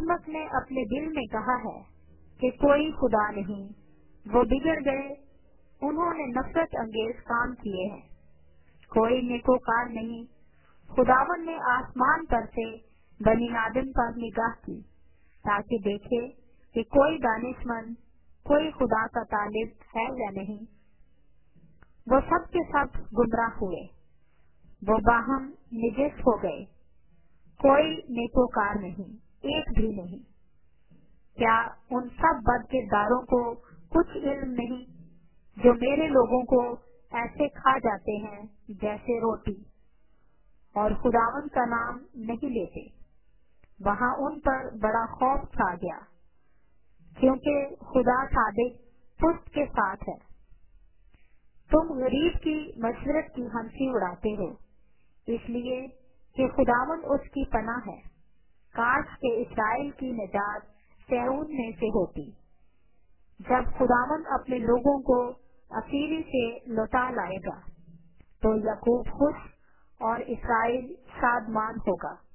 احمق نے اپنے دل میں کہا ہے کہ کوئی خدا نہیں، وہ بگڑ گئے، انہوں نے نفرت انگیز کام کیے ہیں، کوئی نیکوکار نہیں۔ خداوند نے آسمان پر سے بنی آدم پر نگاہ کی تاکہ دیکھے کہ کوئی دانشمند، کوئی خدا کا طالب ہے یا نہیں۔ وہ سب کے سب گمراہ ہوئے، وہ باہم نجس ہو گئے، کوئی نیکوکار نہیں، ایک بھی نہیں۔ کیا ان سب بد کرداروں کو کچھ علم نہیں جو میرے لوگوں کو ایسے کھا جاتے ہیں جیسے روٹی، اور خداوند کا نام نہیں لیتے؟ وہاں ان پر بڑا خوف چھا گیا، کیونکہ خدا صادق پشت کے ساتھ ہے۔ تم غریب کی مشورت کی ہنسی اڑاتے ہو، اس لیے کہ خداوند اس کی پناہ ہے۔ کاش کہ اسرائیل کی نجات صہیون میں سے ہوتی۔ جب خداوند اپنے لوگوں کو اسیری سے لوٹا لائے گا تو یعقوب خوش اور اسرائیل شادمان ہوگا۔